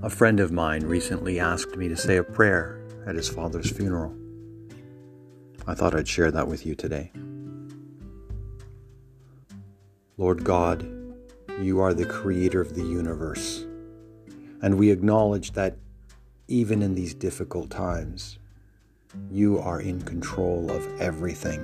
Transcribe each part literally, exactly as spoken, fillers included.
A friend of mine recently asked me to say a prayer at his father's funeral. I thought I'd share that with you today. Lord God, you are the creator of the universe, and we acknowledge that even in these difficult times, you are in control of everything.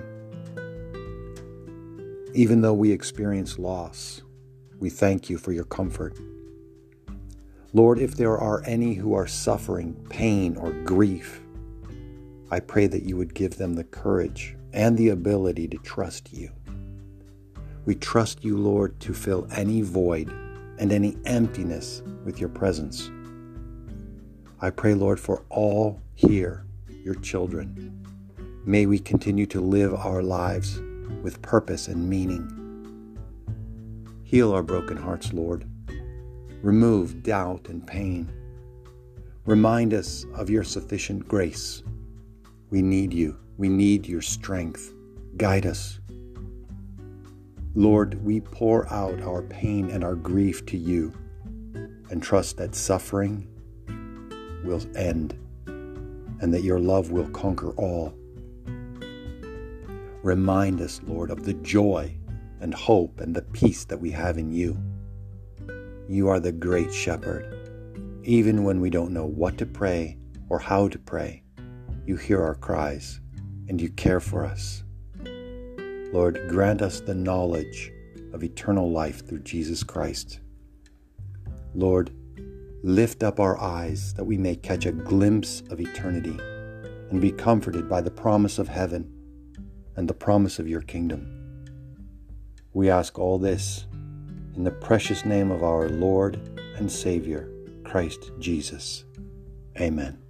Even though we experience loss, we thank you for your comfort. Lord, if there are any who are suffering pain or grief, I pray that you would give them the courage and the ability to trust you. We trust you, Lord, to fill any void and any emptiness with your presence. I pray, Lord, for all here, your children. May we continue to live our lives with purpose and meaning. Heal our broken hearts, Lord. Remove doubt and pain. Remind us of your sufficient grace. We need you. We need your strength. Guide us. Lord, we pour out our pain and our grief to you and trust that suffering will end and that your love will conquer all. Remind us, Lord, of the joy and hope and the peace that we have in you. You are the great shepherd. Even when we don't know what to pray or how to pray, you hear our cries and you care for us. Lord, grant us the knowledge of eternal life through Jesus Christ. Lord, lift up our eyes that we may catch a glimpse of eternity and be comforted by the promise of heaven and the promise of your kingdom. We ask all this in the precious name of our Lord and Savior, Christ Jesus. Amen.